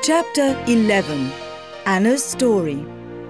Chapter 11. Anna's Story.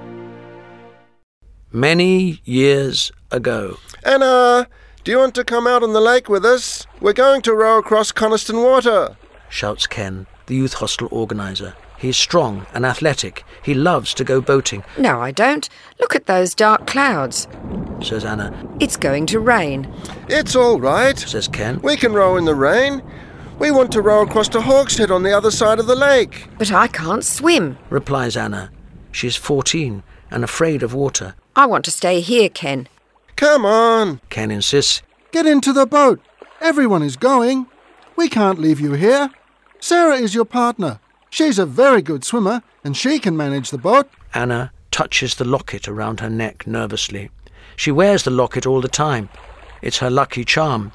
Many years ago. Anna, do you want to come out on the lake with us? We're going to row across Coniston Water, Shouts Ken, the youth hostel organiser. He's strong and athletic. He loves to go boating. No, I don't. Look at those dark clouds. Says Anna. It's going to rain. It's all right. Says Ken. We can row in the rain. We want to row across to Hawkshead on the other side of the lake. But I can't swim. Replies Anna. She's 14 and afraid of water. I want to stay here, Ken. Come on. Ken insists. Get into the boat. Everyone is going. We can't leave you here. Sarah is your partner. She's a very good swimmer, and she can manage the boat. Anna touches the locket around her neck nervously. She wears the locket all the time. It's her lucky charm.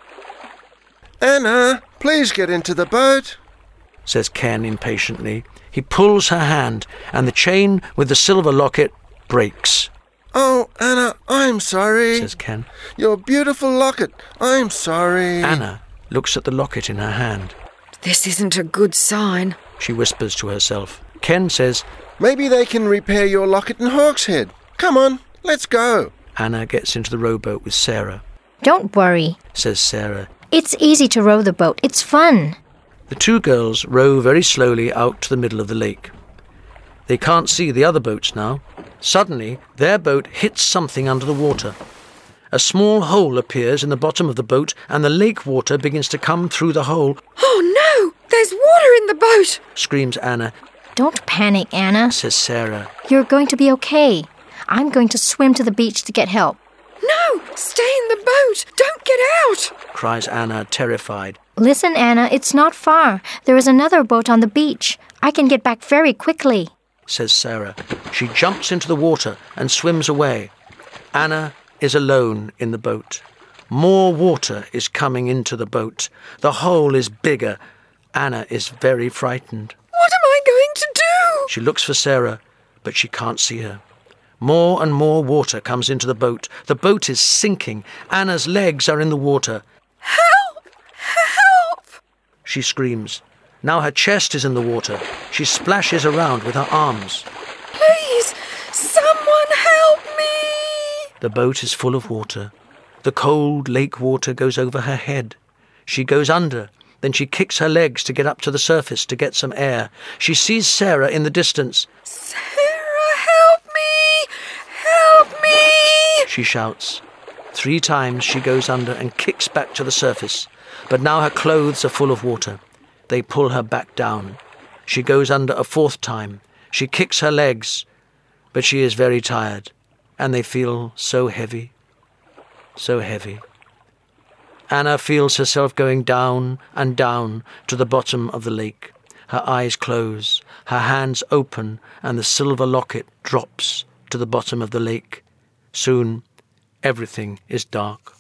Anna, please get into the boat, says Ken impatiently. He pulls her hand, and the chain with the silver locket breaks. Oh, Anna, I'm sorry, says Ken. Your beautiful locket. I'm sorry. Anna looks at the locket in her hand. This isn't a good sign. She whispers to herself. Ken says, Maybe they can repair your locket in Hawkshead. Come on, let's go. Anna gets into the rowboat with Sarah. Don't worry, says Sarah. It's easy to row the boat. It's fun. The two girls row very slowly out to the middle of the lake. They can't see the other boats now. Suddenly, their boat hits something under the water. A small hole appears in the bottom of the boat, and the lake water begins to come through the hole. Oh no! There's water in the boat! Screams Anna. Don't panic, Anna. Says Sarah. You're going to be okay. I'm going to swim to the beach to get help. No! Stay in the boat! Don't get out! Cries Anna, terrified. Listen, Anna, it's not far. There is another boat on the beach. I can get back very quickly. Says Sarah. She jumps into the water and swims away. Anna is alone in the boat. More water is coming into the boat. The hole is bigger. Anna is very frightened. What am I going to do? She looks for Sarah, but she can't see her. More and more water comes into the boat. The boat is sinking. Anna's legs are in the water. Help! Help! She screams. Now her chest is in the water. She splashes around with her arms. Please, someone help me! The boat is full of water. The cold lake water goes over her head. She goes under. Then she kicks her legs to get up to the surface to get some air. She sees Sarah in the distance. Sarah, help me! Help me! She shouts. 3 times she goes under and kicks back to the surface. But now her clothes are full of water. They pull her back down. She goes under a 4th time. She kicks her legs. But she is very tired. And they feel so heavy. So heavy. Anna feels herself going down and down to the bottom of the lake. Her eyes close, her hands open, and the silver locket drops to the bottom of the lake. Soon, everything is dark.